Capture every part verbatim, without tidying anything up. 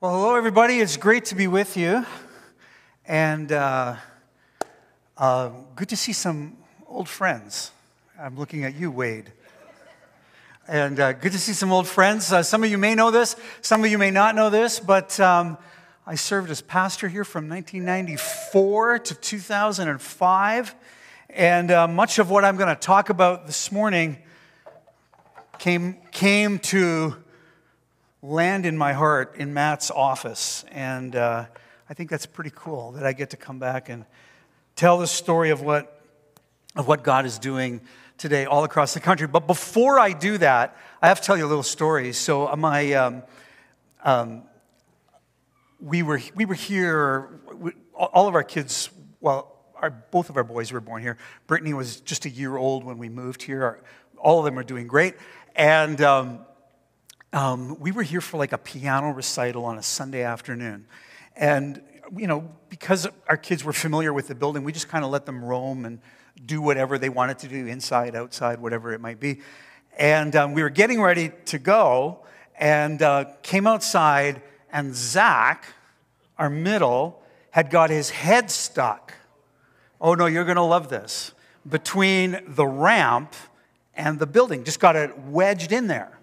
Well, hello, everybody. It's great to be with you. And uh, uh, good to see some old friends. I'm looking at you, Wade. And uh, good to see some old friends. Uh, some of you may know this. Some of you may not know this. But um, I served as pastor here from nineteen ninety-four to two thousand five. And uh, much of what I'm going to talk about this morning came, came to land in my heart in Matt's office, and uh, I think that's pretty cool that I get to come back and tell the story of what of what God is doing today all across the country. But before I do that, I have to tell you a little story. So my um, um, we were we were here. We, all of our kids, well, our, both of our boys were born here. Brittany was just a year old when we moved here. Our, all of them are doing great, and Um, Um, we were here for like a piano recital on a Sunday afternoon. And, you know, because our kids were familiar with the building, we just kind of let them roam and do whatever they wanted to do, inside, outside, whatever it might be. And um, we were getting ready to go and uh, came outside, and Zach, our middle, had got his head stuck. Oh, no, you're going to love this. Between the ramp and the building. Just got it wedged in there.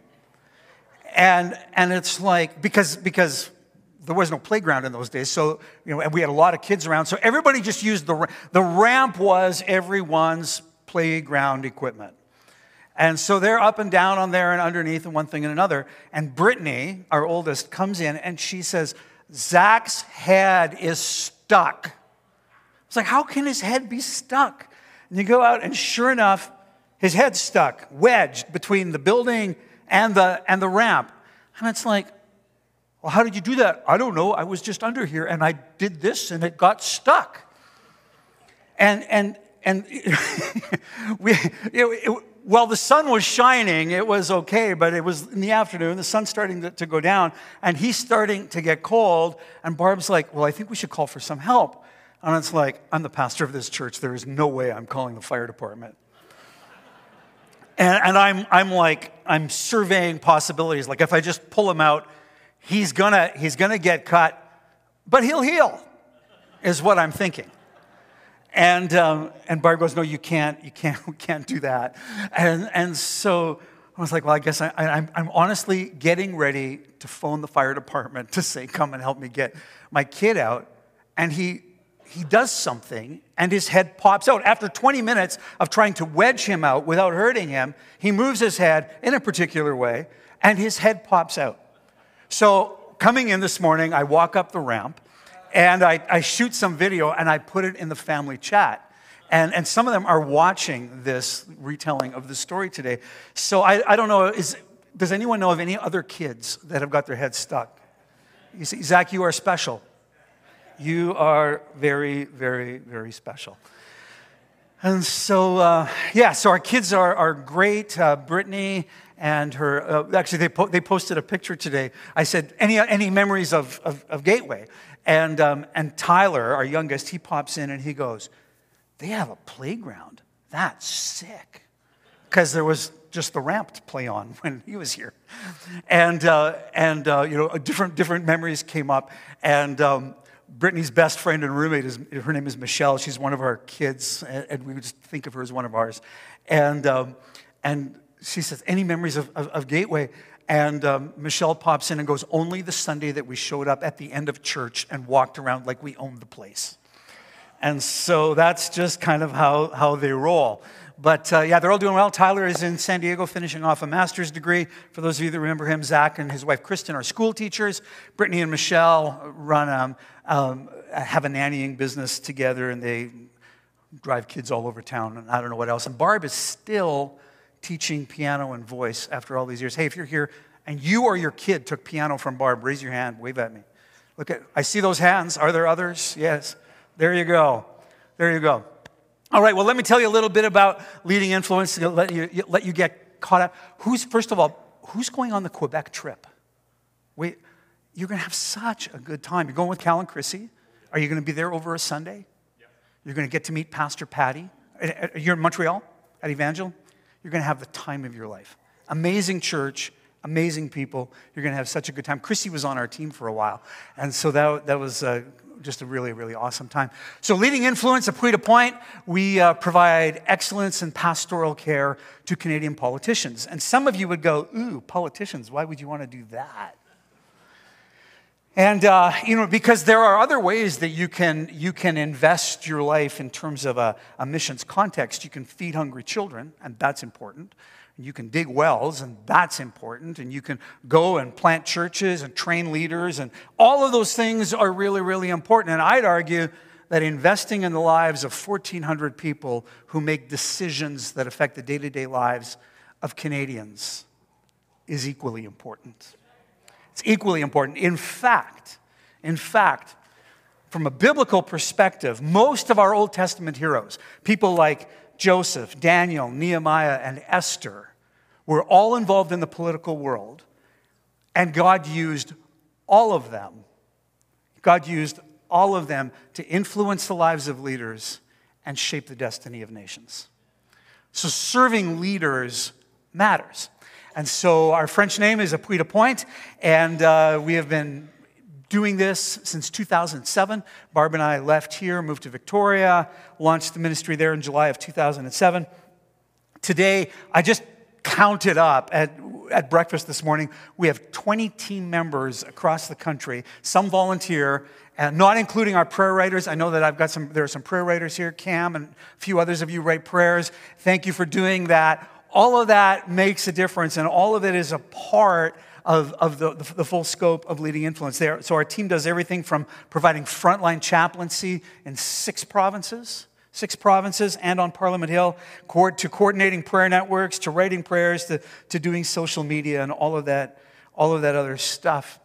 And and it's like, because because there was no playground in those days, so, you know, and we had a lot of kids around, so everybody just used the ramp. The ramp was everyone's playground equipment. And so they're up and down on there and underneath and one thing and another. And Brittany, our oldest, comes in and she says, Zach's head is stuck. It's like, how can his head be stuck? And you go out and sure enough, his head's stuck, wedged between the building and the and the ramp. And it's like, well, how did you do that? I don't know. I was just under here and I did this and it got stuck. And and and we it, it, while the sun was shining, it was okay, but it was in the afternoon, the sun's starting to, to go down, and he's starting to get cold, and Barb's like, well, I think we should call for some help. And it's like, I'm the pastor of this church. There is no way I'm calling the fire department. And, and I'm I'm like, I'm surveying possibilities. Like, if I just pull him out, he's gonna he's gonna get cut, but he'll heal, is what I'm thinking. And um, and Barb goes, no, you can't, you can't, we can't do that. And and so I was like, well, I guess I, I, I'm I'm honestly getting ready to phone the fire department to say, come and help me get my kid out. And he. He does something, and his head pops out. After twenty minutes of trying to wedge him out without hurting him, he moves his head in a particular way, and his head pops out. So coming in this morning, I walk up the ramp, and I, I shoot some video, and I put it in the family chat. And, and some of them are watching this retelling of the story today. So I, I don't know, is, does anyone know of any other kids that have got their heads stuck? You see, Zach, you are special. You are very, very, very special. And so, uh, yeah, so our kids are, are great. Uh, Brittany and her, uh, actually, they, po- they posted a picture today. I said, any any memories of, of, of Gateway? And, um, and Tyler, our youngest, he pops in and he goes, they have a playground. That's sick. Because there was just the ramp to play on when he was here. And, uh, and uh, you know, different different memories came up. And um, Brittany's best friend and roommate, is her name is Michelle. She's one of our kids, and we would just think of her as one of ours. And um, and she says, any memories of, of, of Gateway? And um, Michelle pops in and goes, only the Sunday that we showed up at the end of church and walked around like we owned the place. And so that's just kind of how, how they roll. But uh, yeah, they're all doing well. Tyler is in San Diego finishing off a master's degree. For those of you that remember him, Zach and his wife Kristen are school teachers. Brittany and Michelle run um, um, have a nannying business together, and they drive kids all over town, and I don't know what else. And Barb is still teaching piano and voice after all these years. Hey, if you're here and you or your kid took piano from Barb, raise your hand, wave at me. Look at, I see those hands. Are there others? Yes. There you go. There you go. All right, well, let me tell you a little bit about Leading Influence to let you, let you get caught up. Who's, first of all, who's going on the Quebec trip? Wait, you're going to have such a good time. You're going with Cal and Chrissy. Are you going to be there over a Sunday? Yep. You're going to get to meet Pastor Patty. You're in Montreal at Evangel. You're going to have the time of your life. Amazing church, Amazing people. You're going to have such a good time. Chrissy was on our team for a while, and so that, that was uh, just a really, really awesome time. So Leading Influence, à Puy de Point, we uh, provide excellence in pastoral care to Canadian politicians. And some of you would go, ooh, politicians, why would you want to do that? And, uh, you know, because there are other ways that you can you can invest your life in terms of a, a missions context. You can feed hungry children, and that's important. You can dig wells, and that's important. And you can go and plant churches and train leaders, and all of those things are really, really important. And I'd argue that investing in the lives of fourteen hundred people who make decisions that affect the day-to-day lives of Canadians is equally important. It's equally important. In fact, in fact, from a biblical perspective, most of our Old Testament heroes, people like Joseph, Daniel, Nehemiah, and Esther, were all involved in the political world, and God used all of them. God used all of them to influence the lives of leaders and shape the destiny of nations. So serving leaders matters. And so our French name is à Puy de Point, and uh, we have been doing this since two thousand seven. Barb and I left here, moved to Victoria, launched the ministry there in July of two thousand seven. Today, I just counted up at, at breakfast this morning, we have twenty team members across the country, some volunteer, and not including our prayer writers. I know that I've got some, there are some prayer writers here, Cam, and a few others of you write prayers. Thank you for doing that. All of that makes a difference, and all of it is a part of, of the, the, the full scope of Leading Influence there. So our team does everything from providing frontline chaplaincy in six provinces, six provinces and on Parliament Hill, to coordinating prayer networks, to writing prayers, to, to doing social media and all of that, all of that other stuff.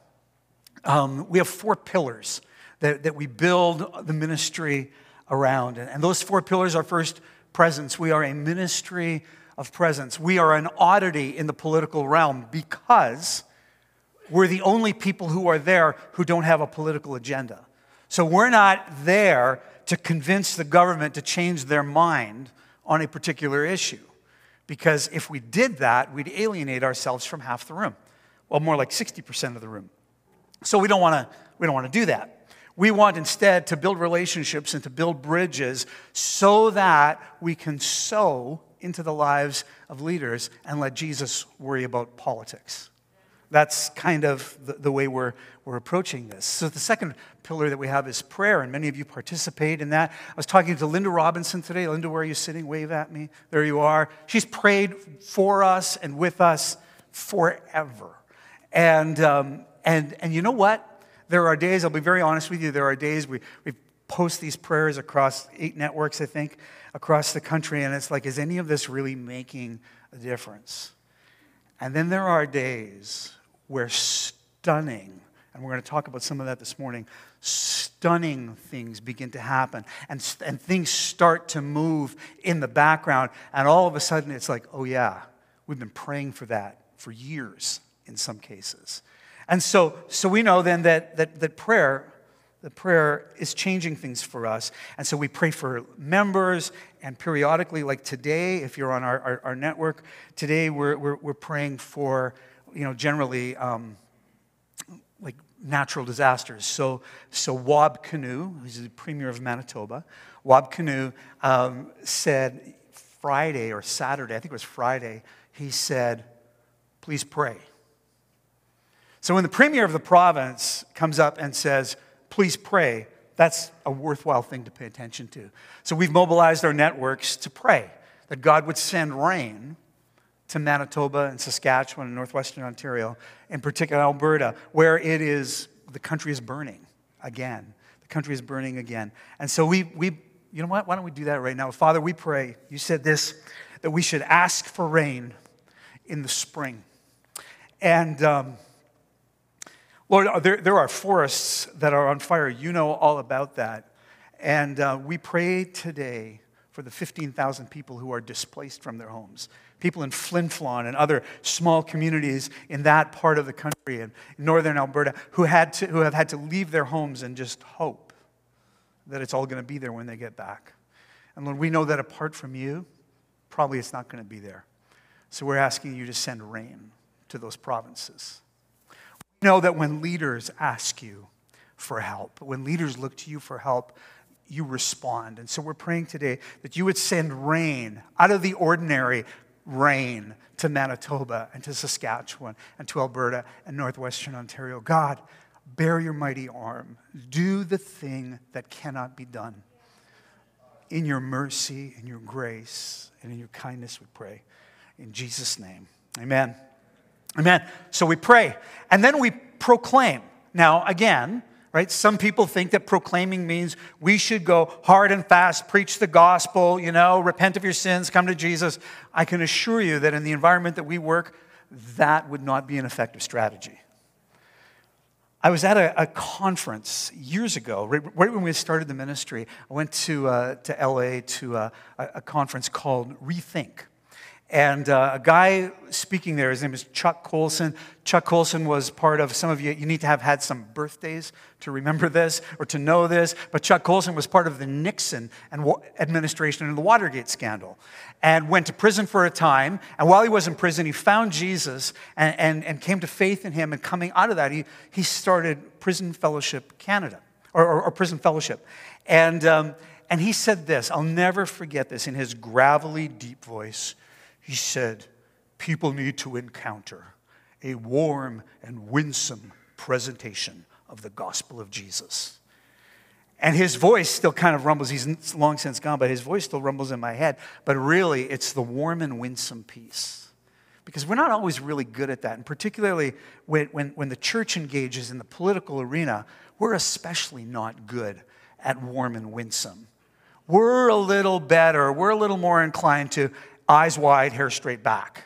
Um, we have four pillars that, that we build the ministry around. And, and those four pillars are first, presence. We are a ministry of presence. We are an oddity in the political realm because we're the only people who are there who don't have a political agenda. So we're not there to convince the government to change their mind on a particular issue. Because if we did that, we'd alienate ourselves from half the room. Well, more like sixty percent of the room. So we don't want to we don't want to do that. We want instead to build relationships and to build bridges so that we can sow into the lives of leaders and let Jesus worry about politics. That's kind of the, the way we're, we're approaching this. So the second pillar that we have is prayer, and many of you participate in that. I was talking to Linda Robinson today. Linda, where are you sitting? Wave at me. There you are. She's prayed for us and with us forever. And, um, and, and you know what? There are days, I'll be very honest with you, there are days we, we post these prayers across eight networks, I think, across the country, and it's like, is any of this really making a difference? And then there are days where stunning, and we're going to talk about some of that this morning, stunning things begin to happen, and, and things start to move in the background, and all of a sudden it's like, oh yeah, we've been praying for that for years in some cases. And so, so we know then that, that, that prayer The prayer is changing things for us. And so we pray for members, and periodically, like today, if you're on our, our, our network, today we're, we're, we're praying for, you know, generally, um, like natural disasters. So, so Wab Kinew, who's the Premier of Manitoba, Wab Kinew um, said Friday or Saturday, I think it was Friday, he said, please pray. So when the Premier of the province comes up and says, please pray, that's a worthwhile thing to pay attention to. So we've mobilized our networks to pray that God would send rain to Manitoba and Saskatchewan and northwestern Ontario, in particular Alberta, where it is, the country is burning again. The country is burning again. And so we, we, you know what, why don't we do that right now? Father, we pray, you said this, that we should ask for rain in the spring. And um, Lord, there, there are forests that are on fire. You know all about that. And uh, we pray today for the fifteen thousand people who are displaced from their homes. People in Flin Flon and other small communities in that part of the country in northern Alberta who, had to, who have had to leave their homes and just hope that it's all going to be there when they get back. And Lord, we know that apart from you, probably it's not going to be there. So we're asking you to send rain to those provinces. We know that when leaders ask you for help, when leaders look to you for help, you respond. And so we're praying today that you would send rain, out of the ordinary rain, to Manitoba and to Saskatchewan and to Alberta and Northwestern Ontario. God, bear your mighty arm. Do the thing that cannot be done. In your mercy, in your grace, and in your kindness we pray. In Jesus' name, amen. Amen. So we pray, and then we proclaim. Now, again, right, some people think that proclaiming means we should go hard and fast, preach the gospel, you know, repent of your sins, come to Jesus. I can assure you that in the environment that we work, that would not be an effective strategy. I was at a, a conference years ago, right, right when we started the ministry. I went to uh, to L A to uh, a, a conference called Rethink. And uh, a guy speaking there, his name is Chuck Colson. Chuck Colson was part of, some of you, you need to have had some birthdays to remember this or to know this, but Chuck Colson was part of the Nixon administration and the Watergate scandal and went to prison for a time. And while he was in prison, he found Jesus and, and, and came to faith in him. And coming out of that, he, he started Prison Fellowship Canada, or, or, or Prison Fellowship. And, um, and he said this, I'll never forget this, in his gravelly, deep voice. He said, people need to encounter a warm and winsome presentation of the gospel of Jesus. And his voice still kind of rumbles. He's long since gone, but his voice still rumbles in my head. But really, it's the warm and winsome piece. Because we're not always really good at that. And particularly when, when, when the church engages in the political arena, we're especially not good at warm and winsome. We're a little better. We're a little more inclined to eyes wide, hair straight back,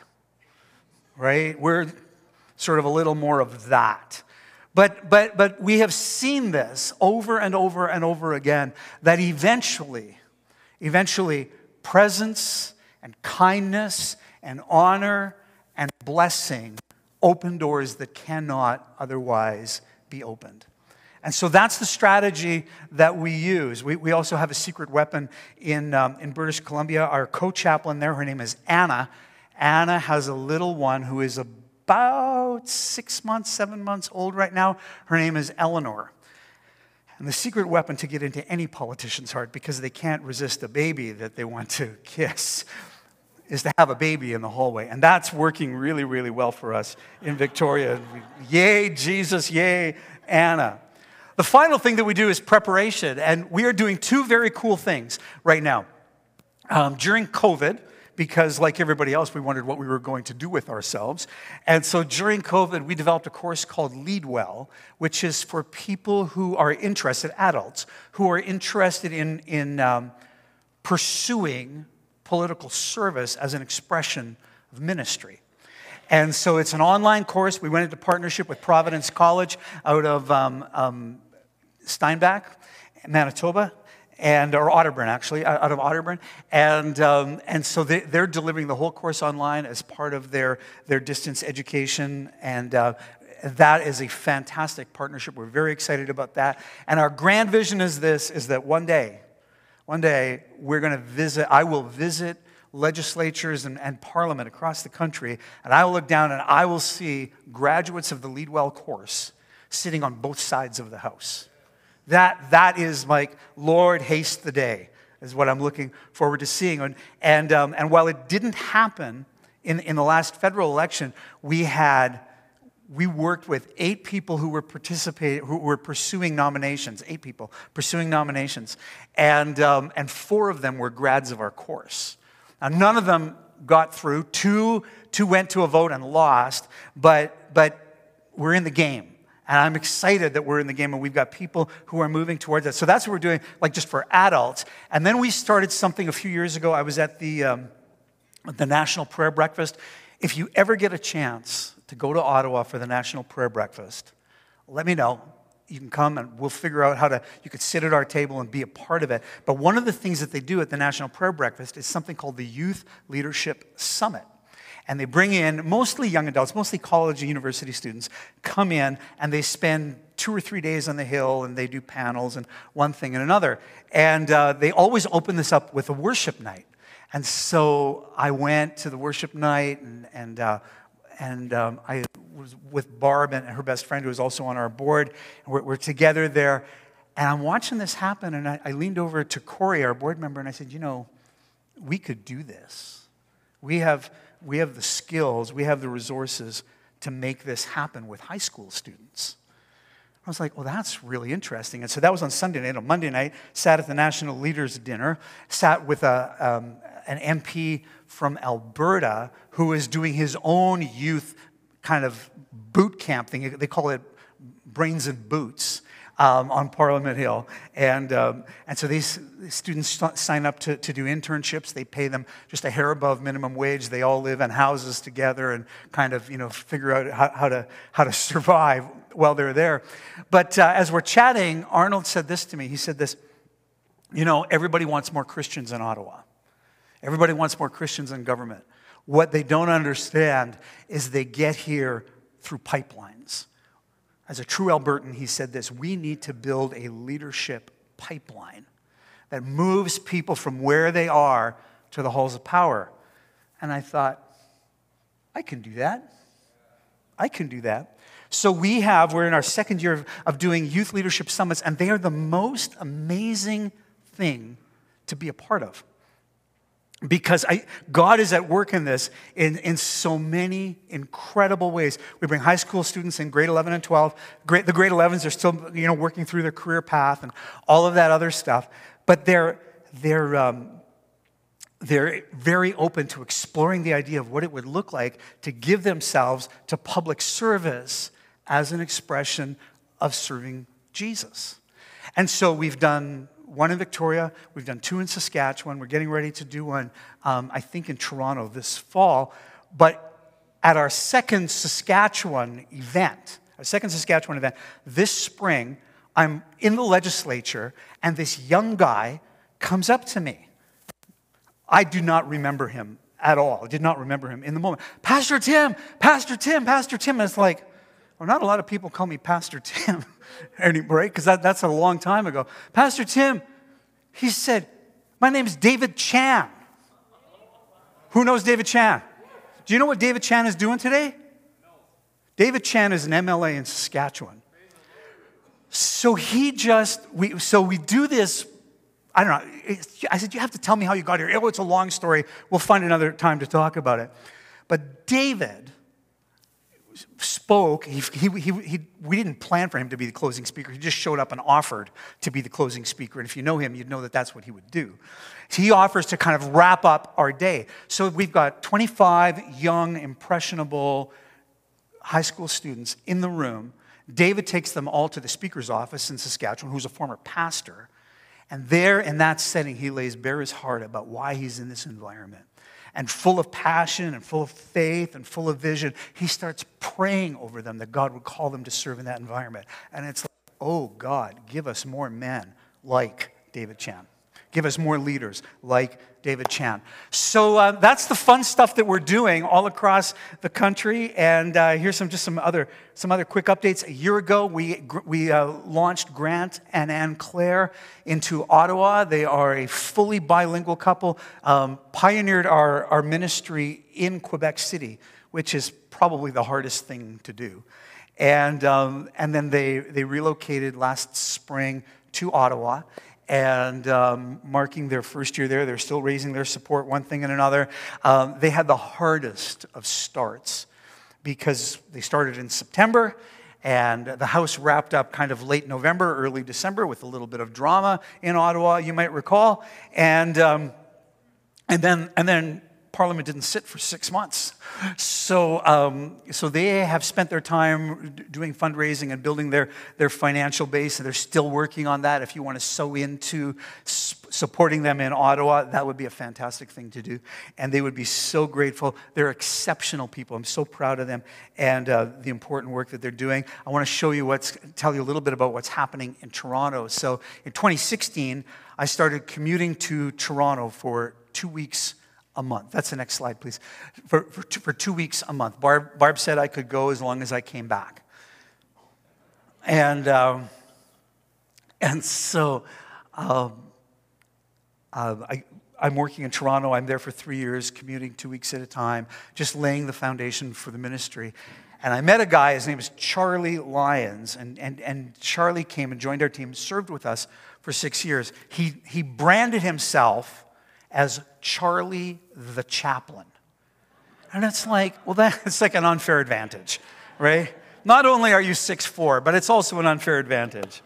right? We're sort of a little more of that. But, but, but we have seen this over and over and over again, that eventually, eventually presence and kindness and honor and blessing open doors that cannot otherwise be opened. And so that's the strategy that we use. We, we also have a secret weapon in, um, in British Columbia. Our co-chaplain there, her name is Anna. Anna has a little one who is about six months, seven months old right now. Her name is Eleanor. And the secret weapon to get into any politician's heart, because they can't resist a baby that they want to kiss, is to have a baby in the hallway. And that's working really, really well for us in Victoria. Yay, Jesus, yay, Anna. The final thing that we do is preparation, and we are doing two very cool things right now. Um, during COVID, because like everybody else, we wondered what we were going to do with ourselves. And so during COVID, we developed a course called Lead Well, which is for people who are interested, adults, who are interested in, in um, pursuing political service as an expression of ministry. And so it's an online course. We went into partnership with Providence College out of um, um, Steinbach, Manitoba, and or Otterburn, actually, out of Otterburn. And um, and so they, they're delivering the whole course online as part of their, their distance education. And uh, that is a fantastic partnership. We're very excited about that. And our grand vision is this, is that one day, one day, we're going to visit, I will visit legislatures and, and parliament across the country, and I will look down and I will see graduates of the Lead Well course sitting on both sides of the house. That, that is like, Lord, haste the day, is what I'm looking forward to seeing. And, and, um, and while it didn't happen in, in the last federal election, we had, we worked with eight people who were participating, who were pursuing nominations, eight people pursuing nominations. And, um, and four of them were grads of our course. Now, none of them got through. Two, two went to a vote and lost, but, but we're in the game. And I'm excited that we're in the game and we've got people who are moving towards that. So that's what we're doing, like just for adults. And then we started something a few years ago. I was at the, um, the National Prayer Breakfast. If you ever get a chance to go to Ottawa for the National Prayer Breakfast, let me know. You can come and we'll figure out how to, you could sit at our table and be a part of it. But one of the things that they do at the National Prayer Breakfast is something called the Youth Leadership Summit. And they bring in mostly young adults, mostly college and university students, come in and they spend two or three days on the Hill and they do panels and one thing and another. And uh, they always open this up with a worship night. And so I went to the worship night and, and, uh, and um, I was with Barb and her best friend who was also on our board. And we're, we're together there. And I'm watching this happen, and I, I leaned over to Corey, our board member, and I said, you know, we could do this. We have, we have the skills, we have the resources to make this happen with high school students. I was like, well, that's really interesting. And so that was on Sunday night. On Monday night, sat at the National Leaders Dinner, sat with a, um, an M P from Alberta who was doing his own youth kind of boot camp thing. They call it Brains and Boots. Um, on Parliament Hill. And um, and so these students sign up to, to do internships. They pay them just a hair above minimum wage. They all live in houses together and kind of, you know, figure out how, how to how to survive while they're there. But uh, as we're chatting, Arnold said this to me. He said this, you know, everybody wants more Christians in Ottawa. Everybody wants more Christians in government. What they don't understand is they get here through pipelines. As a true Albertan, he said this, we need to build a leadership pipeline that moves people from where they are to the halls of power. And I thought, I can do that. I can do that. So we have, we're in our second year of, of doing youth leadership summits, and they are the most amazing thing to be a part of. Because I, God is at work in this in, in so many incredible ways. We bring high school students in grade eleven and twelve. Grade, the grade elevens are still, you know, working through their career path and all of that other stuff. But they're they're um, they're very open to exploring the idea of what it would look like to give themselves to public service as an expression of serving Jesus. And so we've done one in Victoria, we've done two in Saskatchewan, we're getting ready to do one, um, I think in Toronto this fall. But at our second Saskatchewan event, our second Saskatchewan event, this spring, I'm in the legislature, and this young guy comes up to me. I do not remember him at all. I did not remember him in the moment. Pastor Tim, Pastor Tim, Pastor Tim. And it's like, well, not a lot of people call me Pastor Tim anymore, right? Because that, that's a long time ago. Pastor Tim, he said, my name's David Chan. Who knows David Chan? Do you know what David Chan is doing today? No. David Chan is an M L A in Saskatchewan. So he just, we, so we do this, I don't know, I said, you have to tell me how you got here. Oh, it's a long story. We'll find another time to talk about it. But David spoke, he, he, he, he, we didn't plan for him to be the closing speaker. He just showed up and offered to be the closing speaker. And if you know him, you'd know that that's what he would do. So he offers to kind of wrap up our day. So we've got twenty-five young, impressionable high school students in the room. David takes them all to the speaker's office in Saskatchewan, who's a former pastor. And there, in that setting, he lays bare his heart about why he's in this environment. And full of passion and full of faith and full of vision, he starts praying over them that God would call them to serve in that environment. And it's like, oh God, give us more men like David Chan. Give us more leaders like David Chan. So uh, that's the fun stuff that we're doing all across the country. And uh, here's some just some other some other quick updates. A year ago, we we uh, launched Grant and Anne Claire into Ottawa. They are a fully bilingual couple. Um, pioneered our our ministry in Quebec City, which is probably the hardest thing to do. And um, and then they they relocated last spring to Ottawa. And um, marking their first year there, they're still raising their support, one thing and another. Um, they had the hardest of starts because they started in September, and the house wrapped up kind of late November, early December with a little bit of drama in Ottawa, you might recall. And um, and then and then Parliament didn't sit for six months. So um, so they have spent their time doing fundraising and building their, their financial base, and they're still working on that. If you want to sew into supporting them in Ottawa, that would be a fantastic thing to do. And they would be so grateful. They're exceptional people. I'm so proud of them and uh, the important work that they're doing. I want to show you what's, tell you a little bit about what's happening in Toronto. So in twenty sixteen, I started commuting to Toronto for two weeks a month. That's the next slide, please. For, for, two, for two weeks a month. Barb, Barb said I could go as long as I came back. And um, and so um, uh, I I'm working in Toronto. I'm there for three years, commuting two weeks at a time, just laying the foundation for the ministry. And I met a guy, his name is Charlie Lyons, and, and, and Charlie came and joined our team, served with us for six years. He, he branded himself as Charlie the Chaplain. And it's like, well, that's like an unfair advantage, right? Not only are you six foot four, but it's also an unfair advantage.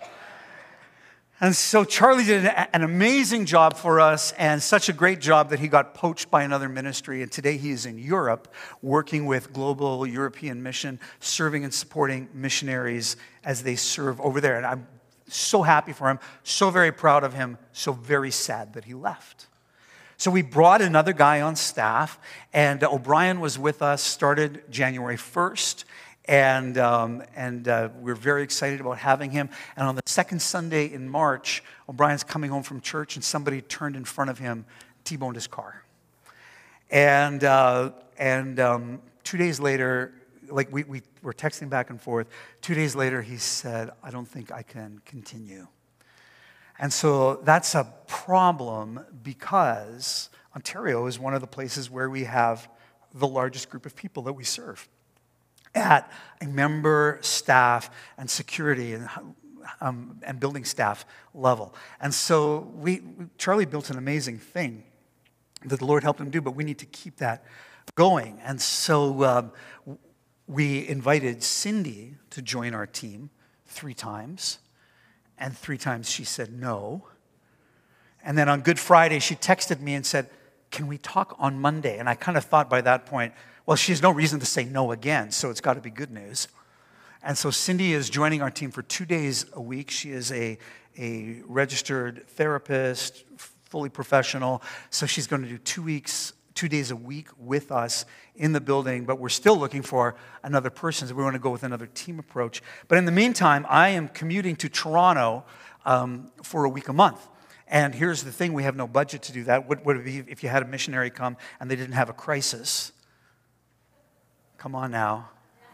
And so Charlie did an amazing job for us, and such a great job that he got poached by another ministry. And today he is in Europe working with Global European Mission, serving and supporting missionaries as they serve over there. And I'm so happy for him, so very proud of him, so very sad that he left. So we brought another guy on staff, and O'Brien was with us, started January first. And um, and uh, we're very excited about having him. And on the second Sunday in March, O'Brien's coming home from church, and somebody turned in front of him, T-boned his car. And uh, and um, two days later, like we, we were texting back and forth, two days later he said, I don't think I can continue. And so that's a problem because Ontario is one of the places where we have the largest group of people that we serve at a member, staff, and security and, um, and building staff level. And so we, Charlie built an amazing thing that the Lord helped him do, but we need to keep that going. And so um, we invited Cindy to join our team three times, and three times she said no. And then on Good Friday, she texted me and said, can we talk on Monday? And I kind of thought by that point, well, she has no reason to say no again, so it's got to be good news. And so Cindy is joining our team for two days a week. She is a, a registered therapist, fully professional. So she's going to do two weeks, two days a week with us in the building. But we're still looking for another person, so we want to go with another team approach. But in the meantime, I am commuting to Toronto um, for a week a month. And here's the thing, we have no budget to do that. What would it be if you had a missionary come and they didn't have a crisis? Come on now.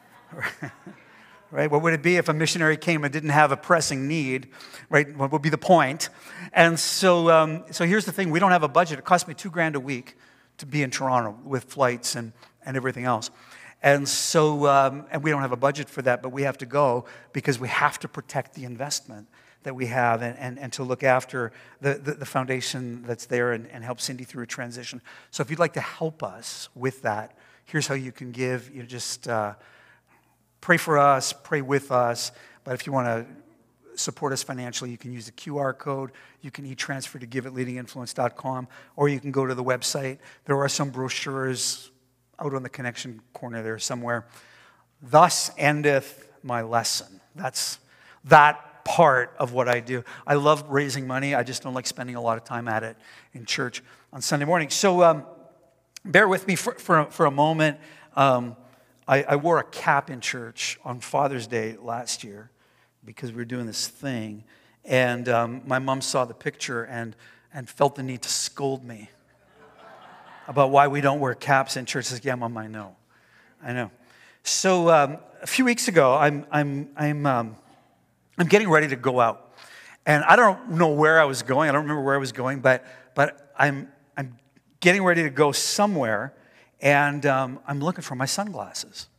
Right? What would it be if a missionary came and didn't have a pressing need? Right? What would be the point? And so, um, so here's the thing. We don't have a budget. It costs me two grand a week to be in Toronto with flights and, and everything else. And so, um, and we don't have a budget for that, but we have to go because we have to protect the investment that we have and, and, and to look after the, the, the foundation that's there and, and help Cindy through a transition. So if you'd like to help us with that, here's how you can give. You just uh, pray for us, pray with us. But if you want to support us financially, you can use the Q R code. You can e-transfer to give at leading influence dot com, or you can go to the website. There are some brochures out on the connection corner there somewhere. Thus endeth my lesson. That's that part of what I do. I love raising money. I just don't like spending a lot of time at it in church on Sunday morning. So, um, bear with me for, for, for a moment. Um, I, I wore a cap in church on Father's Day last year because we were doing this thing. And um, my mom saw the picture and, and felt the need to scold me about why we don't wear caps in church. She says, yeah, Mom, I know. I know. So um, a few weeks ago, I'm, I'm, I'm, um, I'm getting ready to go out. And I don't know where I was going. I don't remember where I was going, but, but I'm... I'm getting ready to go somewhere, and um, I'm looking for my sunglasses.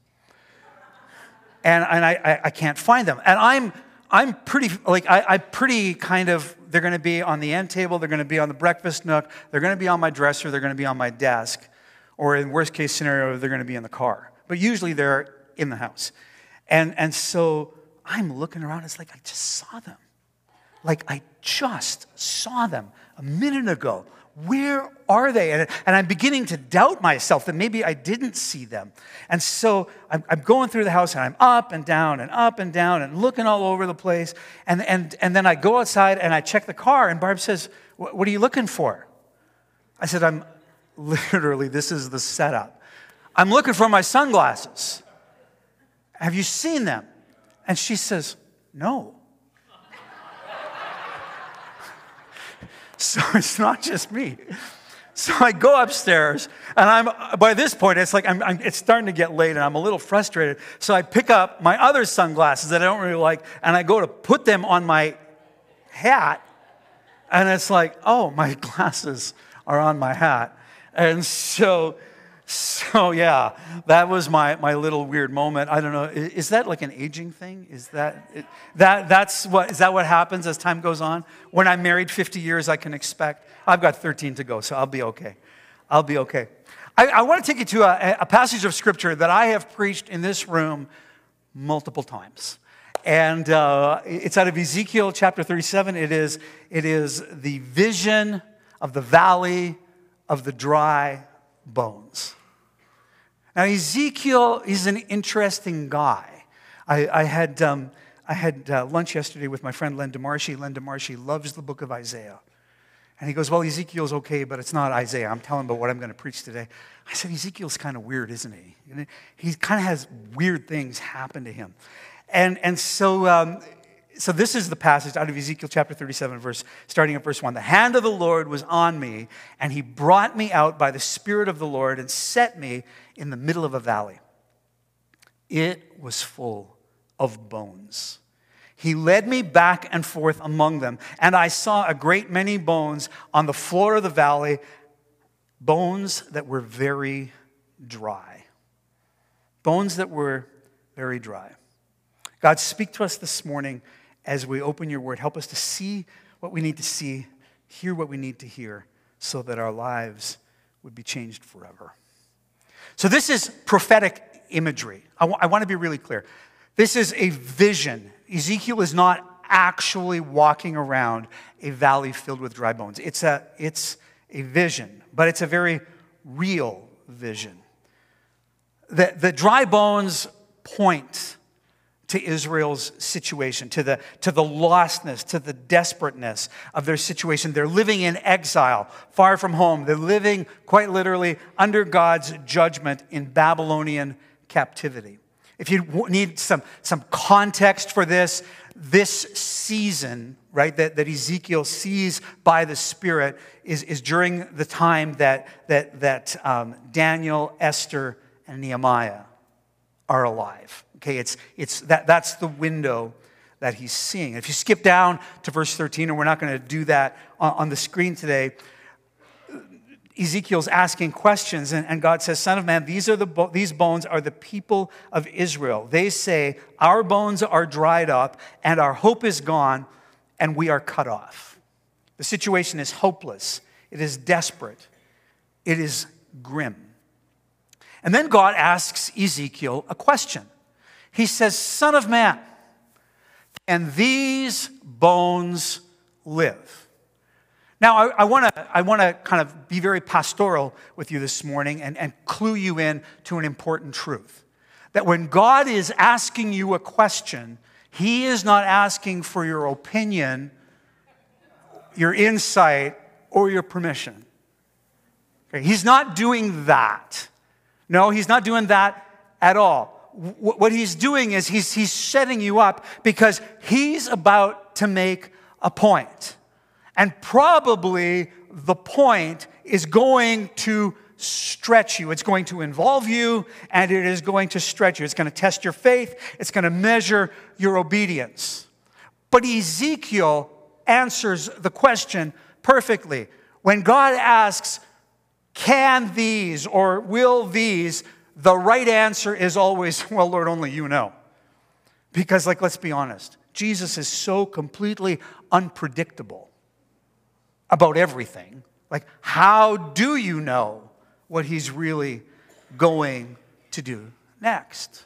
And, and I, I, I can't find them. And I'm I'm pretty, like, I, I pretty kind of, they're going to be on the end table, they're going to be on the breakfast nook, they're going to be on my dresser, they're going to be on my desk, or in worst case scenario, they're going to be in the car. But usually they're in the house. And, and so I'm looking around, it's like I just saw them. Like I just saw them a minute ago. Where are they? And, and I'm beginning to doubt myself that maybe I didn't see them. And so I'm, I'm going through the house and I'm up and down and up and down and looking all over the place. And, and, and then I go outside and I check the car and Barb says, what are you looking for? I said, I'm literally, this is the setup. I'm looking for my sunglasses. Have you seen them? And she says, no. So it's not just me. So I go upstairs, and I'm by this point, it's like I'm, I'm, it's starting to get late, and I'm a little frustrated. So I pick up my other sunglasses that I don't really like, and I go to put them on my hat, and it's like, oh, my glasses are on my hat. And so, so yeah, that was my, my little weird moment. I don't know, is, is that like an aging thing? Is that, it, that, that's what, is that what happens as time goes on? When I'm married fifty years, I can expect, I've got thirteen to go, so I'll be okay. I'll be okay. I, I want to take you to a, a passage of Scripture that I have preached in this room multiple times. And uh, it's out of Ezekiel chapter thirty-seven. It is, it is the vision of the valley of the dry bones. Now, Ezekiel is an interesting guy. I, I had, um, I had uh, lunch yesterday with my friend Len DeMarchi. Len DeMarchi loves the book of Isaiah. And he goes, well, Ezekiel's okay, but it's not Isaiah. I'm telling him about what I'm going to preach today. I said, Ezekiel's kind of weird, isn't he? He kind of has weird things happen to him. And, and so, um, so this is the passage out of Ezekiel chapter thirty-seven, verse, starting at verse one. The hand of the Lord was on me, and he brought me out by the Spirit of the Lord and set me in the middle of a valley. It was full of bones. He led me back and forth among them, and I saw a great many bones on the floor of the valley, bones that were very dry. Bones that were very dry. God, speak to us this morning as we open your word. Help us to see what we need to see, hear what we need to hear, so that our lives would be changed forever. So this is prophetic imagery. I, w- I want to be really clear. This is a vision. Ezekiel is not actually walking around a valley filled with dry bones. It's a, it's a vision, but it's a very real vision. The, the dry bones point to Israel's situation, to the, to the lostness, to the desperateness of their situation. They're living in exile, far from home. They're living, quite literally, under God's judgment in Babylonian captivity. If you need some, some context for this, this season, right, that, that Ezekiel sees by the Spirit is, is during the time that, that, that um, Daniel, Esther, and Nehemiah are alive. Okay, it's, it's that, that's the window that he's seeing. If you skip down to verse thirteen, and we're not going to do that on, on the screen today, Ezekiel's asking questions, and, and God says, Son of man, these are the bo- these bones are the people of Israel. They say, our bones are dried up, and our hope is gone, and we are cut off. The situation is hopeless. It is desperate. It is grim. And then God asks Ezekiel a question. He says, Son of man, can these bones live? Now, I, I want to I want to kind of be very pastoral with you this morning and, and clue you in to an important truth. That when God is asking you a question, he is not asking for your opinion, your insight, or your permission. Okay? He's not doing that. No, he's not doing that at all. What he's doing is he's, he's setting you up because he's about to make a point. And probably the point is going to stretch you. It's going to involve you, and it is going to stretch you. It's going to test your faith. It's going to measure your obedience. But Ezekiel answers the question perfectly. When God asks, can these or will these, the right answer is always, well, Lord, only you know. Because, like, let's be honest, Jesus is so completely unpredictable about everything. Like, how do you know what he's really going to do next?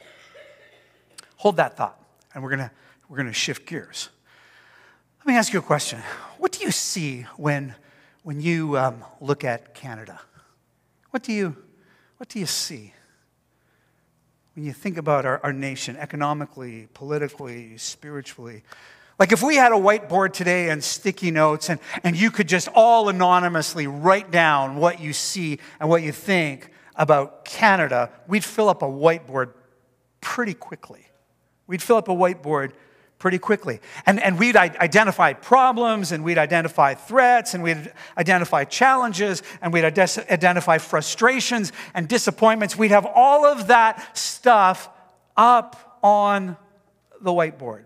Hold that thought, and we're gonna we're gonna shift gears. Let me ask you a question. What do you see when when you um, look at Canada? What do you what do you see when you think about our, our nation economically, politically, spiritually? Like if we had a whiteboard today and sticky notes and, and you could just all anonymously write down what you see and what you think about Canada, we'd fill up a whiteboard pretty quickly. We'd fill up a whiteboard pretty quickly. And, and we'd identify problems, and we'd identify threats, and we'd identify challenges, and we'd identify frustrations and disappointments. We'd have all of that stuff up on the whiteboard.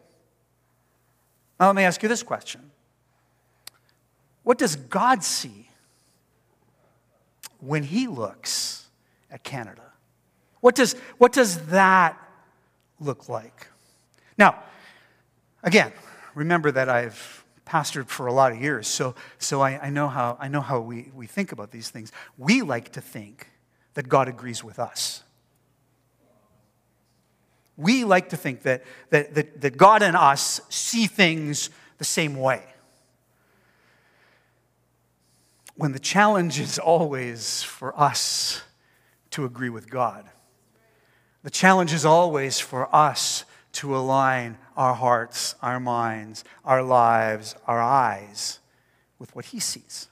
Now let me ask you this question. What does God see when he looks at Canada? What does, what does that look like? Now, again, remember that I've pastored for a lot of years, so, so I, I know how, I know how we, we think about these things. We like to think that God agrees with us. We like to think that, that, that, that God and us see things the same way. When the challenge is always for us to agree with God. The challenge is always for us to align our hearts, our minds, our lives, our eyes with what he sees.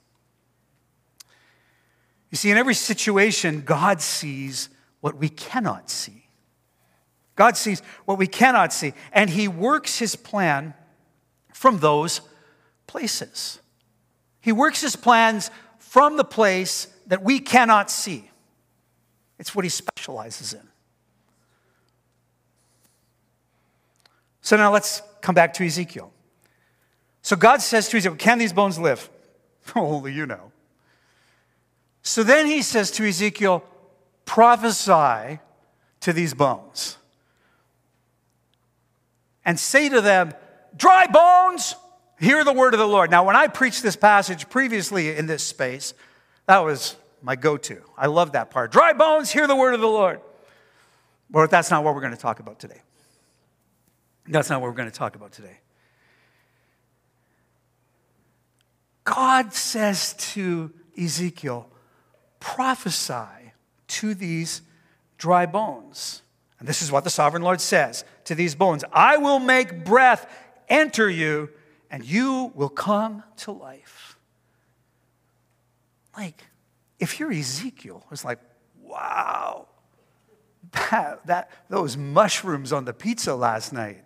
You see, in every situation, God sees what we cannot see. God sees what we cannot see, and he works his plan from those places. He works his plans from the place that we cannot see. It's what he specializes in. So now let's come back to Ezekiel. So God says to Ezekiel, can these bones live? Only you know. So then he says to Ezekiel, prophesy to these bones. And say to them, dry bones, hear the word of the Lord. Now, when I preached this passage previously in this space, that was my go-to. I love that part. Dry bones, hear the word of the Lord. But that's not what we're going to talk about today. That's not what we're going to talk about today. God says to Ezekiel, prophesy to these dry bones. And this is what the sovereign Lord says to these bones. I will make breath enter you, and you will come to life. Like, if you're Ezekiel, it's like, wow, that, that those mushrooms on the pizza last night.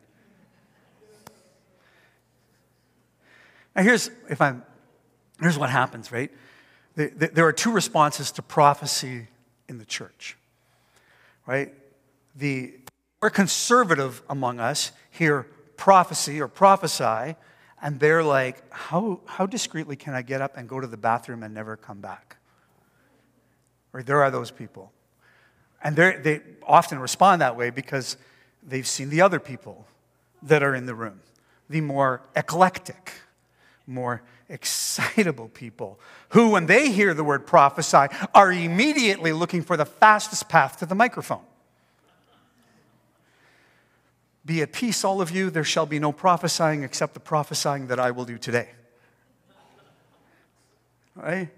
Now here's, if I'm, here's what happens, right? There are two responses to prophecy in the church, right? The more conservative among us hear prophecy or prophesy, and they're like, how, how discreetly can I get up and go to the bathroom and never come back? Right? There are those people. And they often respond that way because they've seen the other people that are in the room, the more eclectic, more excitable people who, when they hear the word prophesy, are immediately looking for the fastest path to the microphone. Be at peace, all of you. There shall be no prophesying except the prophesying that I will do today. Right?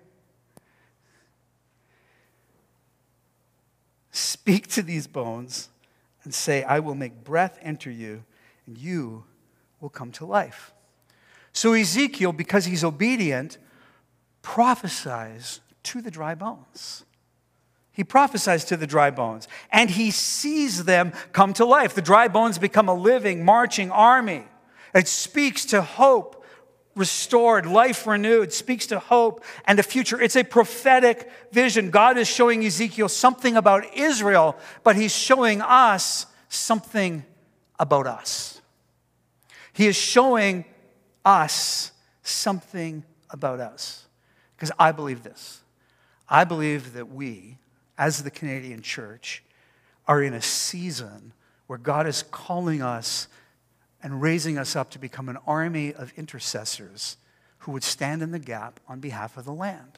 Speak to these bones and say, I will make breath enter you, and you will come to life. So Ezekiel, because he's obedient, prophesies to the dry bones. He prophesies to the dry bones, and he sees them come to life. The dry bones become a living, marching army. It speaks to hope restored, life renewed, speaks to hope and a future. It's a prophetic vision. God is showing Ezekiel something about Israel, but he's showing us something about us. He is showing us something about us. Because I believe this. I believe that we, as the Canadian church, are in a season where God is calling us and raising us up to become an army of intercessors who would stand in the gap on behalf of the land.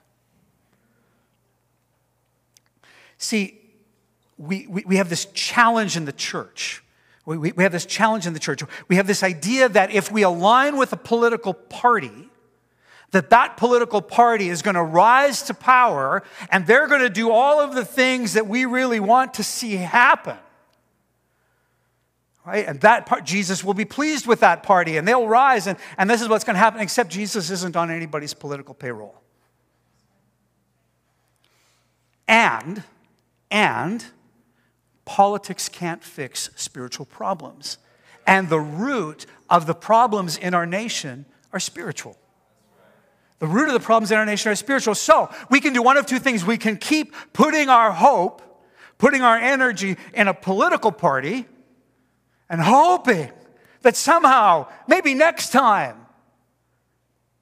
See, we, we, we have this challenge in the church. We, we, we have this challenge in the church. We have this idea that if we align with a political party, that that political party is going to rise to power and they're going to do all of the things that we really want to see happen. Right? And that part, Jesus will be pleased with that party and they'll rise and, and this is what's going to happen, except Jesus isn't on anybody's political payroll. And, and politics can't fix spiritual problems. And the root of the problems in our nation are spiritual. The root of the problems in our nation are spiritual. So we can do one of two things. We can keep putting our hope, putting our energy in a political party and hoping that somehow, maybe next time,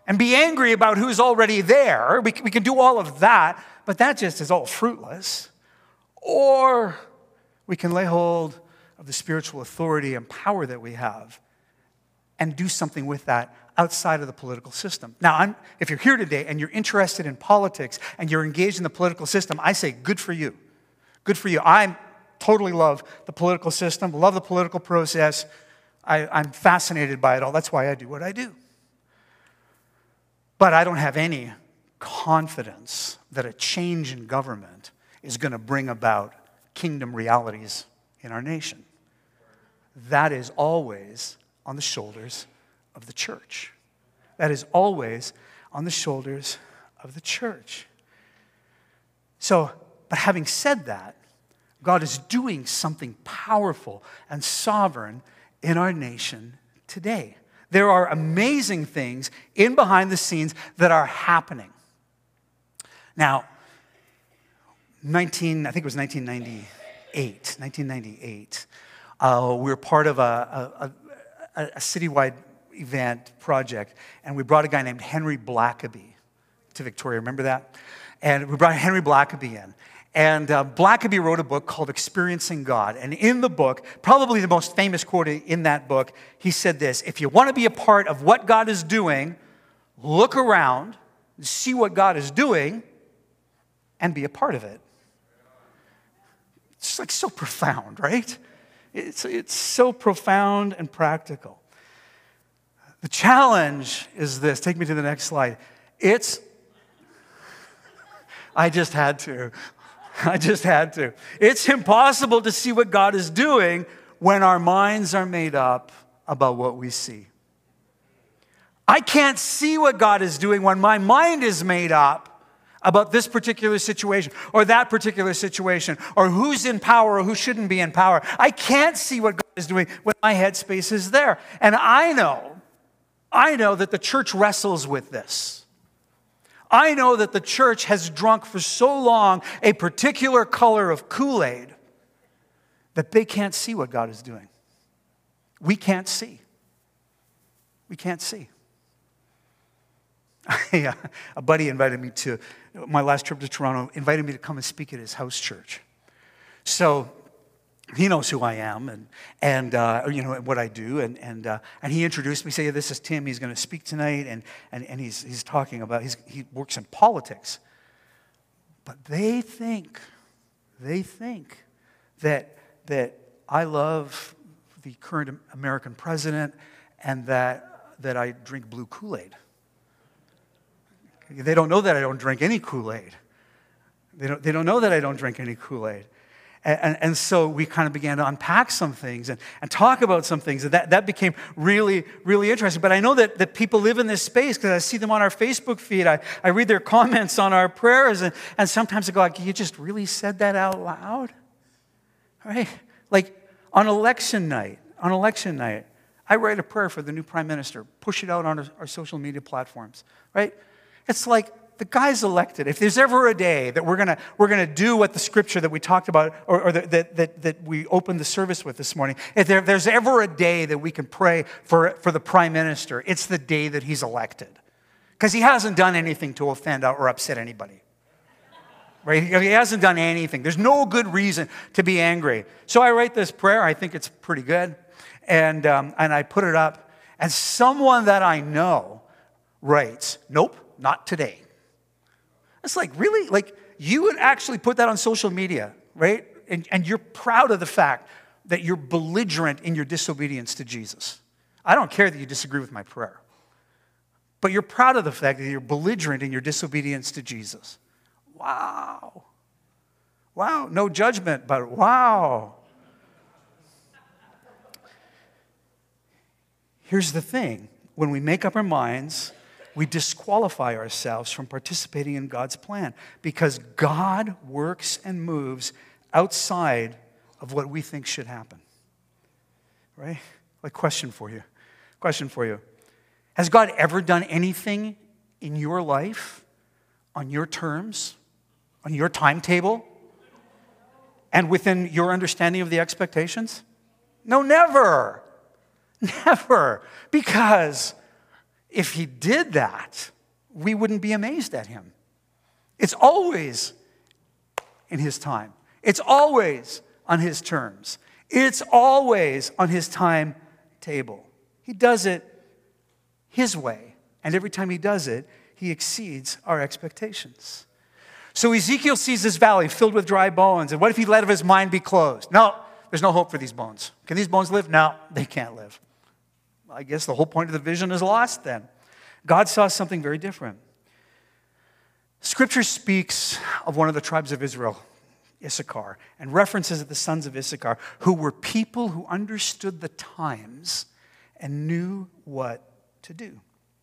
and be angry about who's already there. We, we can do all of that, but that just is all fruitless. Or we can lay hold of the spiritual authority and power that we have and do something with that outside of the political system. Now, I'm, if you're here today and you're interested in politics and you're engaged in the political system, I say good for you. Good for you. I totally love the political system, love the political process. I, I'm fascinated by it all. That's why I do what I do. But I don't have any confidence that a change in government is going to bring about kingdom realities in our nation. That is always on the shoulders of the church. That is always on the shoulders of the church. So, but having said that, God is doing something powerful and sovereign in our nation today. There are amazing things in behind the scenes that are happening. Now, nineteen, I think it was nineteen ninety-eight, nineteen ninety-eight, uh, we were part of a, a, a, a citywide event project, and we brought a guy named Henry Blackaby to Victoria. Remember that? And we brought Henry Blackaby in. And uh, Blackaby wrote a book called Experiencing God. And in the book, probably the most famous quote in that book, he said this: if you want to be a part of what God is doing, look around, see what God is doing, and be a part of it. It's like so profound, right? It's, it's so profound and practical. The challenge is this. Take me to the next slide. It's, I just had to. I just had to. It's impossible to see what God is doing when our minds are made up about what we see. I can't see what God is doing when my mind is made up about this particular situation or that particular situation or who's in power or who shouldn't be in power. I can't see what God is doing when my headspace is there. And I know, I know that the church wrestles with this. I know that the church has drunk for so long a particular color of Kool-Aid that they can't see what God is doing. We can't see. We can't see. I, uh, a buddy invited me to, my last trip to Toronto, invited me to come and speak at his house church. So he knows who I am and, and uh, you know, what I do. And, and, uh, and he introduced me, say, yeah, this is Tim. He's going to speak tonight. And, and, and he's, he's talking about, he's, he works in politics. But they think, they think that, that I love the current American president and that, that I drink blue Kool-Aid. They don't know that I don't drink any Kool-Aid. They don't, they don't know that I don't drink any Kool-Aid. And, and, and so we kind of began to unpack some things and, and talk about some things. And that, that became really, really interesting. But I know that, that people live in this space because I see them on our Facebook feed. I, I read their comments on our prayers. And, and sometimes I go, like, you just really said that out loud? Right? Like on election night, on election night, I write a prayer for the new prime minister, push it out on our, our social media platforms, right? It's like, the guy's elected. If there's ever a day that we're gonna we're gonna do what the scripture that we talked about, or, or that, that that we opened the service with this morning, if there, there's ever a day that we can pray for for the prime minister, it's the day that he's elected, because he hasn't done anything to offend or upset anybody. Right? He hasn't done anything. There's no good reason to be angry. So I write this prayer. I think it's pretty good, and um, and I put it up, and someone that I know writes, "Nope, not today." It's like, really? Like, you would actually put that on social media, right? And, and you're proud of the fact that you're belligerent in your disobedience to Jesus. I don't care that you disagree with my prayer. But you're proud of the fact that you're belligerent in your disobedience to Jesus. Wow. Wow. No judgment, but wow. Here's the thing. When we make up our minds, we disqualify ourselves from participating in God's plan because God works and moves outside of what we think should happen. Right? Like, question for you. Question for you. Has God ever done anything in your life on your terms, on your timetable, and within your understanding of the expectations? No, never. Never. Because if he did that, we wouldn't be amazed at him. It's always in his time. It's always on his terms. It's always on his timetable. He does it his way. And every time he does it, he exceeds our expectations. So Ezekiel sees this valley filled with dry bones. And what if he let his mind be closed? No, there's no hope for these bones. Can these bones live? No, they can't live. I guess the whole point of the vision is lost then. God saw something very different. Scripture speaks of one of the tribes of Israel, Issachar, and references the sons of Issachar, who were people who understood the times and knew what to do.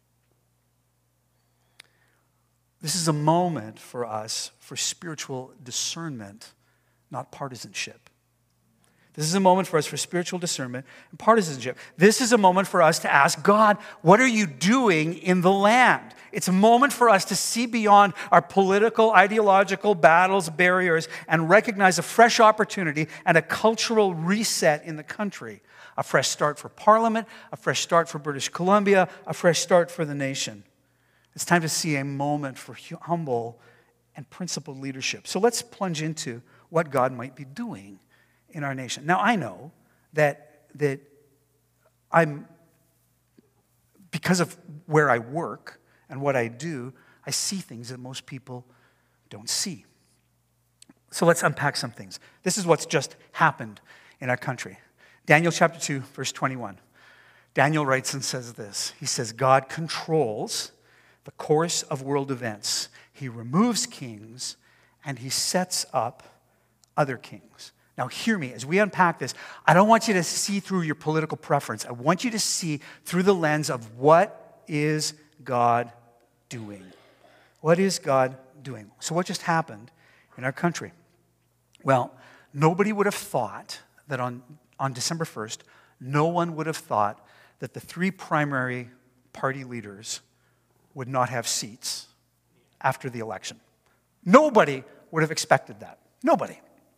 This is a moment for us for spiritual discernment, not partisanship. This is a moment for us for spiritual discernment and partisanship. This is a moment for us to ask God, what are you doing in the land? It's a moment for us to see beyond our political, ideological battles, barriers, and recognize a fresh opportunity and a cultural reset in the country. A fresh start for Parliament, a fresh start for British Columbia, a fresh start for the nation. It's time to see a moment for humble and principled leadership. So let's plunge into what God might be doing in our nation. Now, I know that, that I'm, because of where I work and what I do, I see things that most people don't see. So let's unpack some things. This is what's just happened in our country. Daniel chapter two, verse twenty-one. Daniel writes and says this. He says, God controls the course of world events. He removes kings and he sets up other kings. Now hear me, as we unpack this, I don't want you to see through your political preference. I want you to see through the lens of what is God doing? What is God doing? So what just happened in our country? Well, nobody would have thought that on, on December first, no one would have thought that the three primary party leaders would not have seats after the election. Nobody would have expected that. Nobody.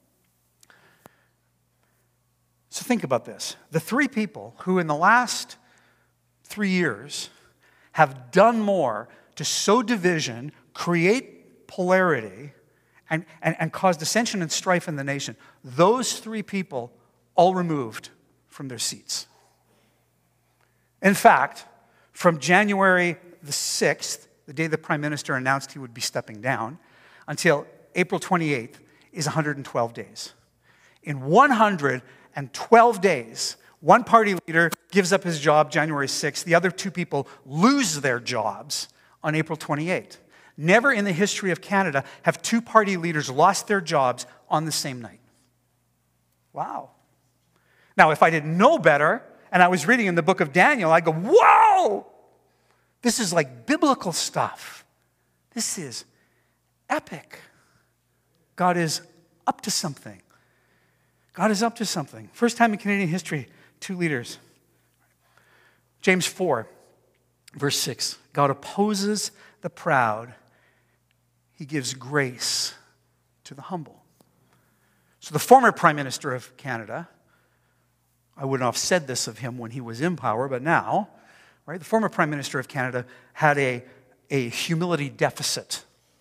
So think about this. The three people who in the last three years have done more to sow division, create polarity, and, and, and cause dissension and strife in the nation, those three people all removed from their seats. In fact, from January the sixth, the day the Prime Minister announced he would be stepping down, until April twenty-eighth is one hundred twelve days. In one hundred twelve days, one party leader gives up his job January sixth. The other two people lose their jobs on April twenty-eighth. Never in the history of Canada have two party leaders lost their jobs on the same night. Wow. Now, if I didn't know better, and I was reading in the book of Daniel, I'd go, whoa! This is like biblical stuff. This is epic. God is up to something. God is up to something. First time in Canadian history, two leaders. James four, verse six. God opposes the proud. He gives grace to the humble. So the former Prime Minister of Canada, I wouldn't have said this of him when he was in power, but now, right, the former Prime Minister of Canada had a, a humility deficit.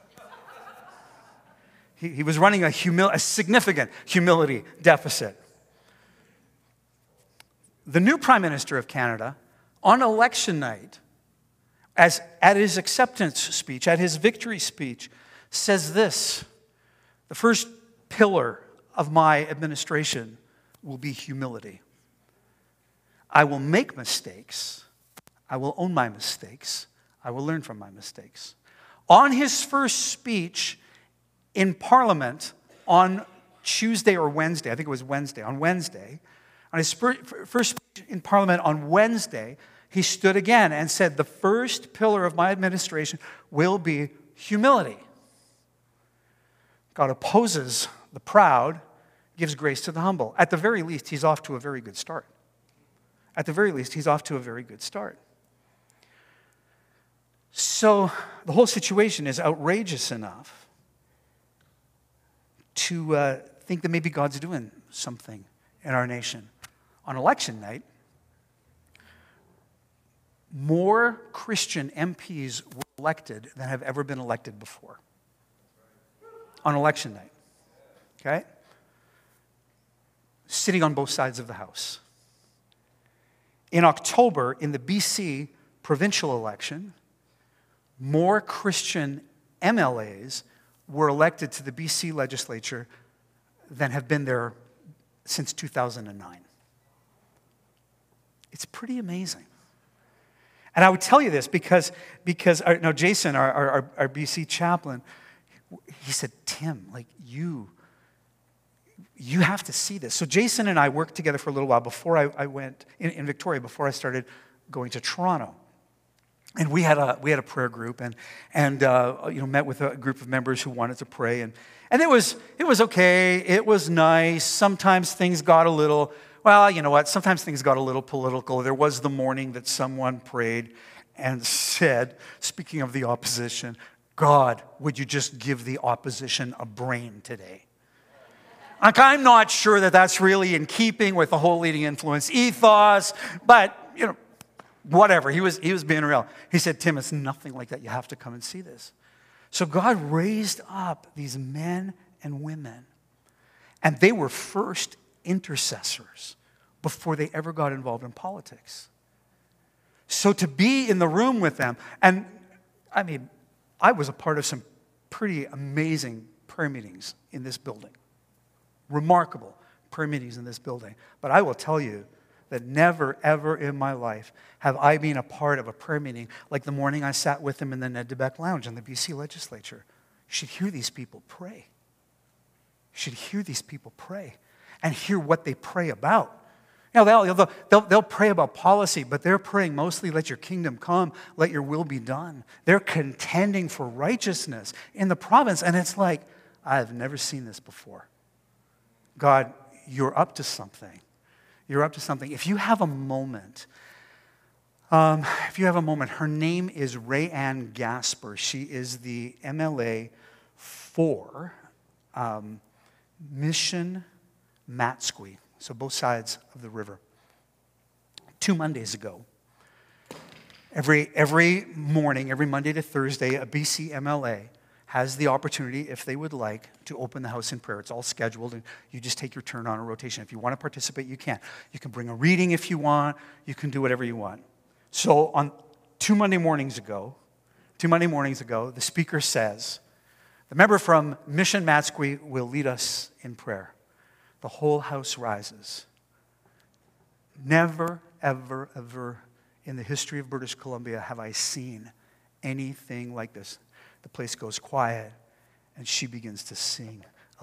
He, he was running a, humil- a significant humility deficit. The new Prime Minister of Canada, on election night, as at his acceptance speech, at his victory speech, says this: the first pillar of my administration will be humility. I will make mistakes. I will own my mistakes. I will learn from my mistakes. On his first speech in Parliament on Tuesday or Wednesday, I think it was Wednesday, on Wednesday, on his first speech in Parliament on Wednesday, he stood again and said, the first pillar of my administration will be humility. God opposes the proud, gives grace to the humble. At the very least, he's off to a very good start. At the very least, he's off to a very good start. So the whole situation is outrageous enough to uh, think that maybe God's doing something in our nation. On election night, more Christian M Ps were elected than have ever been elected before on election night. Okay? Sitting on both sides of the House. In October, in the B C provincial election, more Christian M L As were elected to the B C legislature than have been there since two thousand nine. It's pretty amazing. And I would tell you this because, because our, no, Jason, our, our, our B C chaplain, he said, Tim, like you, you have to see this. So Jason and I worked together for a little while before I, I went, in, in Victoria, before I started going to Toronto. And we had a we had a prayer group, and and uh, you know met with a group of members who wanted to pray, and and it was it was okay, it was nice. Sometimes things got a little well, you know what? Sometimes things got a little political. There was the morning that someone prayed and said, speaking of the opposition, God, would you just give the opposition a brain today? Like, I'm not sure that that's really in keeping with the whole leading influence ethos, but you know. Whatever, he was, he was being real. He said, Tim, it's nothing like that. You have to come and see this. So God raised up these men and women, and they were first intercessors before they ever got involved in politics. So to be in the room with them, and I mean, I was a part of some pretty amazing prayer meetings in this building. Remarkable prayer meetings in this building. But I will tell you, that never, ever in my life have I been a part of a prayer meeting like the morning I sat with them in the Ned DeBeck Lounge in the B C legislature. You should hear these people pray. You should hear these people pray and hear what they pray about. You know, they'll, they'll, they'll, they'll pray about policy, but they're praying mostly, let your kingdom come, let your will be done. They're contending for righteousness in the province, and it's like, I've never seen this before. God, you're up to something. You're up to something. If you have a moment, um, if you have a moment, her name is Rayanne Gasper. She is the M L A for um, Mission Matsqui, so both sides of the river. Two Mondays ago, every, every morning, every Monday to Thursday, a B C M L A has the opportunity, if they would like, to open the house in prayer. It's all scheduled, and you just take your turn on a rotation. If you want to participate, you can. You can bring a reading if you want. You can do whatever you want. So on two Monday mornings ago, two Monday mornings ago, the speaker says, the member from Mission Matsqui will lead us in prayer. The whole house rises. Never, ever, ever in the history of British Columbia have I seen anything like this. The place goes quiet, and she begins to sing.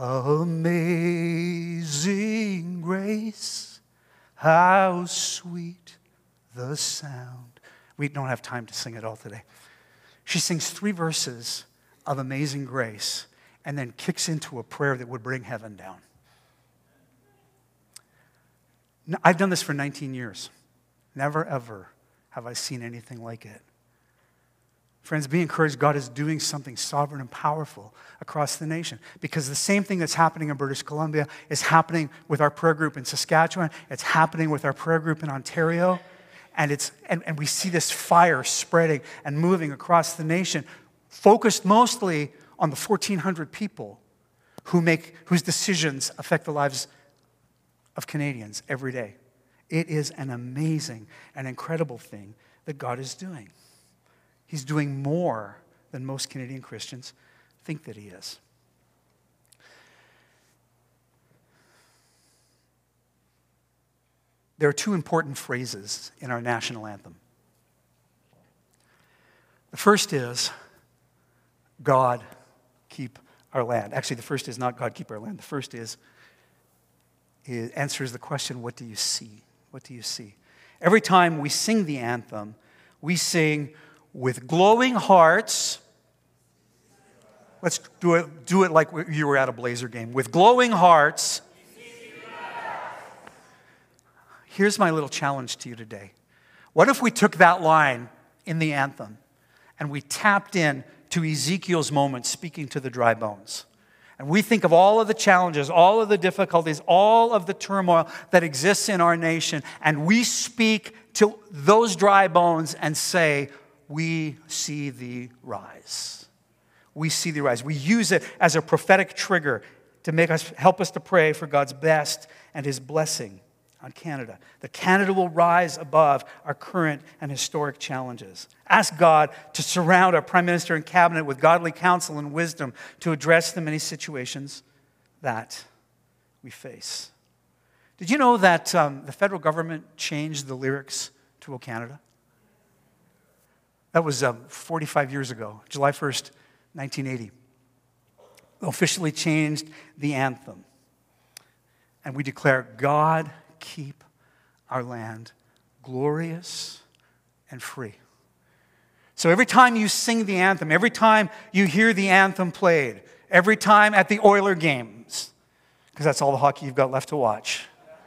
Amazing grace, how sweet the sound. We don't have time to sing it all today. She sings three verses of Amazing Grace and then kicks into a prayer that would bring heaven down. I've done this for nineteen years. Never, ever have I seen anything like it. Friends, be encouraged. God is doing something sovereign and powerful across the nation. Because the same thing that's happening in British Columbia is happening with our prayer group in Saskatchewan. It's happening with our prayer group in Ontario. And, it's, and, and we see this fire spreading and moving across the nation, focused mostly on the fourteen hundred people who make, whose decisions affect the lives of Canadians every day. It is an amazing and incredible thing that God is doing. He's doing more than most Canadian Christians think that he is. There are two important phrases in our national anthem. The first is, God, keep our land. Actually, the first is not God, keep our land. The first is, it answers the question, what do you see? What do you see? Every time we sing the anthem, we sing, with glowing hearts, let's do it, do it like you were at a Blazer game. With glowing hearts, here's my little challenge to you today. What if we took that line in the anthem and we tapped in to Ezekiel's moment speaking to the dry bones? And we think of all of the challenges, all of the difficulties, all of the turmoil that exists in our nation, and we speak to those dry bones and say, we see thee rise. We see thee rise. We use it as a prophetic trigger to make us, help us to pray for God's best and his blessing on Canada. That Canada will rise above our current and historic challenges. Ask God to surround our Prime Minister and Cabinet with godly counsel and wisdom to address the many situations that we face. Did you know that um, the federal government changed the lyrics to O Canada? That was um, forty-five years ago, July first, nineteen eighty. Officially changed the anthem. And we declare, God, keep our land glorious and free. So every time you sing the anthem, every time you hear the anthem played, every time at the Oiler games, because that's all the hockey you've got left to watch.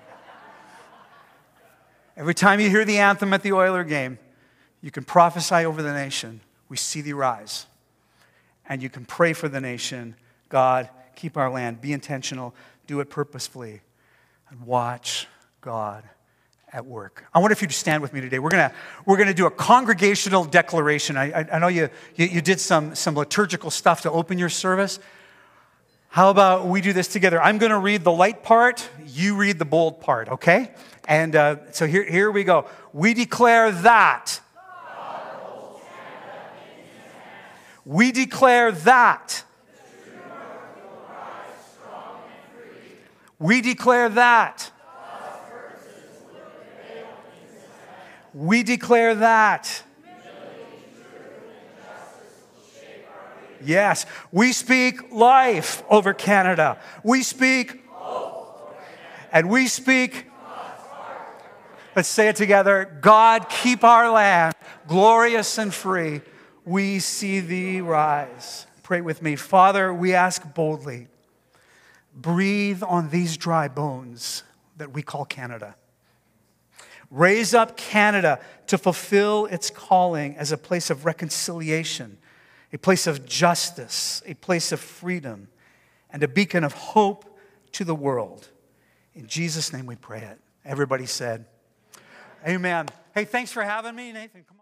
Every time you hear the anthem at the Oiler game, you can prophesy over the nation, we see thee rise. And you can pray for the nation, God, keep our land, be intentional, do it purposefully, and watch God at work. I wonder if you'd stand with me today. We're gonna we're gonna do a congregational declaration. I, I, I know you, you you did some some liturgical stuff to open your service. How about we do this together? I'm gonna read the light part. You read the bold part, okay? And uh, so here here we go. We declare that. We declare that. We declare that. We declare that. Yes, we speak life over Canada. We speak and we speak. Let's say it together. God, keep our land glorious and free. We see thee rise. Pray with me. Father, we ask boldly, breathe on these dry bones that we call Canada. Raise up Canada to fulfill its calling as a place of reconciliation, a place of justice, a place of freedom, and a beacon of hope to the world. In Jesus' name we pray it. Everybody said, amen. Hey, thanks for having me, Nathan. Come on.